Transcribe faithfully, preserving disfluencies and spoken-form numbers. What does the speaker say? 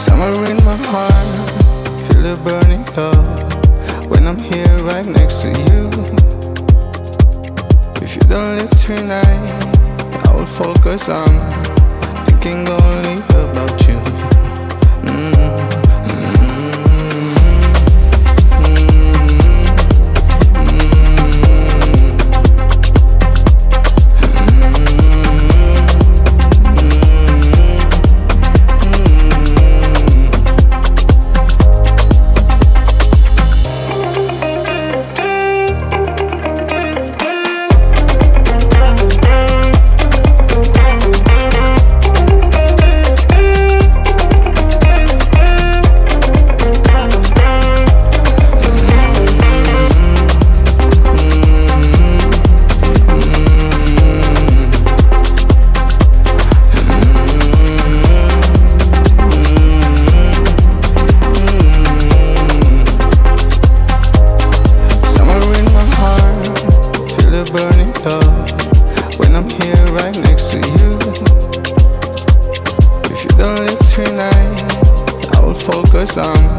Summer in my heart, feel the burning love when I'm here right next to you. If you don't leave tonight, I will focus on thinking only about you. mm. Burning love when I'm here right next to you. If you don't leave tonight, I will focus on